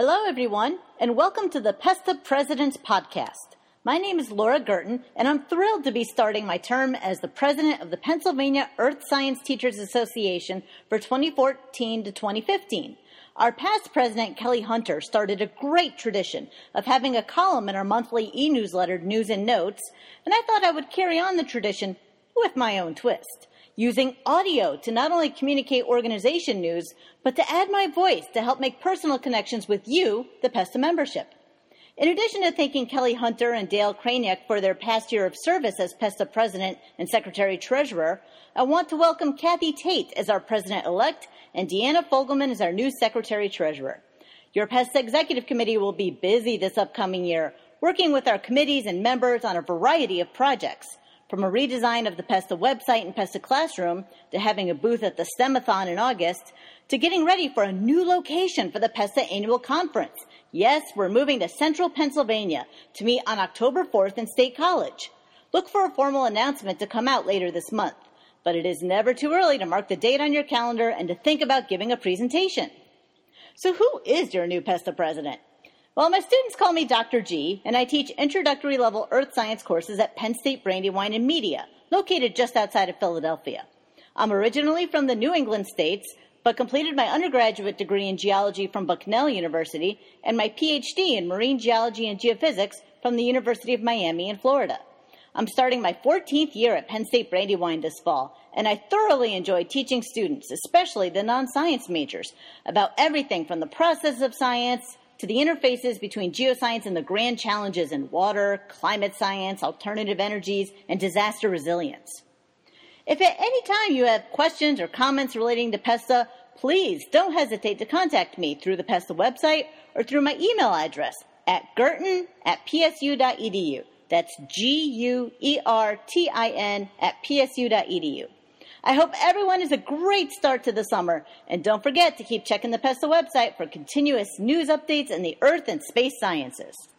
Hello, everyone, and welcome to the PESTA President's Podcast. My name is Laura Gurton, and I'm thrilled to be starting my term as the president of the Pennsylvania Earth Science Teachers Association for 2014 to 2015. Our past president, Kelly Hunter, started a great tradition of having a column in our monthly e-newsletter, News and Notes, and I thought I would carry on the tradition with my own twist, using audio to not only communicate organization news, but to add my voice to help make personal connections with you, the PESTA membership. In addition to thanking Kelly Hunter and Dale Kraniak for their past year of service as PESTA President and Secretary-Treasurer, I want to welcome Kathy Tate as our President-elect and Deanna Fogelman as our new Secretary-Treasurer. Your PESTA Executive Committee will be busy this upcoming year, working with our committees and members on a variety of projects, from a redesign of the PESTA website and PESTA Classroom, to having a booth at the STEM-a-thon in August, to getting ready for a new location for the PESTA Annual Conference. Yes, we're moving to Central Pennsylvania to meet on October 4th in State College. Look for a formal announcement to come out later this month, but it is never too early to mark the date on your calendar and to think about giving a presentation. So who is your new PESTA president? Well, my students call me Dr. G, and I teach introductory level earth science courses at Penn State Brandywine and Media, located just outside of Philadelphia. I'm originally from the New England states, but completed my undergraduate degree in geology from Bucknell University and my PhD in marine geology and geophysics from the University of Miami in Florida. I'm starting my 14th year at Penn State Brandywine this fall, and I thoroughly enjoy teaching students, especially the non-science majors, about everything from the process of science to the interfaces between geoscience and the grand challenges in water, climate science, alternative energies, and disaster resilience. If at any time you have questions or comments relating to PESTA, please don't hesitate to contact me through the PESTA website or through my email address at gurton@psu.edu. That's GUERTIN@psu.edu. I hope everyone has a great start to the summer, and don't forget to keep checking the PESTA website for continuous news updates in the earth and space sciences.